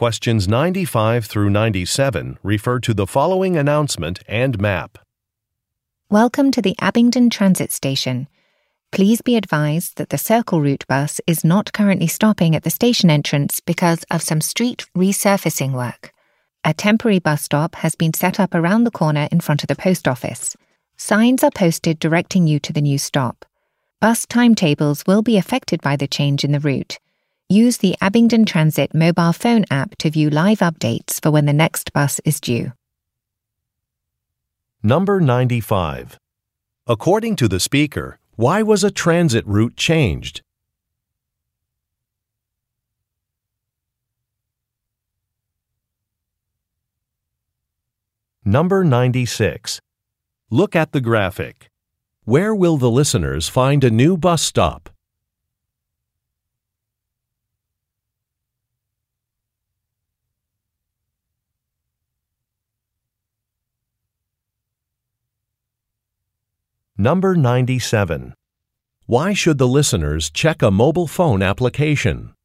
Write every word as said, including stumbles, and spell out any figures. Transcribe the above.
Questions ninety-five through ninety-seven refer to the following announcement and map. Welcome to the Abingdon Transit Station. Please be advised that the Circle Route bus is not currently stopping at the station entrance because of some street resurfacing work. A temporary bus stop has been set up around the corner in front of the post office. Signs are posted directing you to the new stop. Bus timetables will be affected by the change in the route. Use the Abingdon Transit mobile phone app to view live updates for when the next bus is due. Number ninety-five. According to the speaker, why was a transit route changed? Number ninety-six. Look at the graphic. Where will the listeners find a new bus stop? Number ninety-seven. Why should the listeners check a mobile phone application?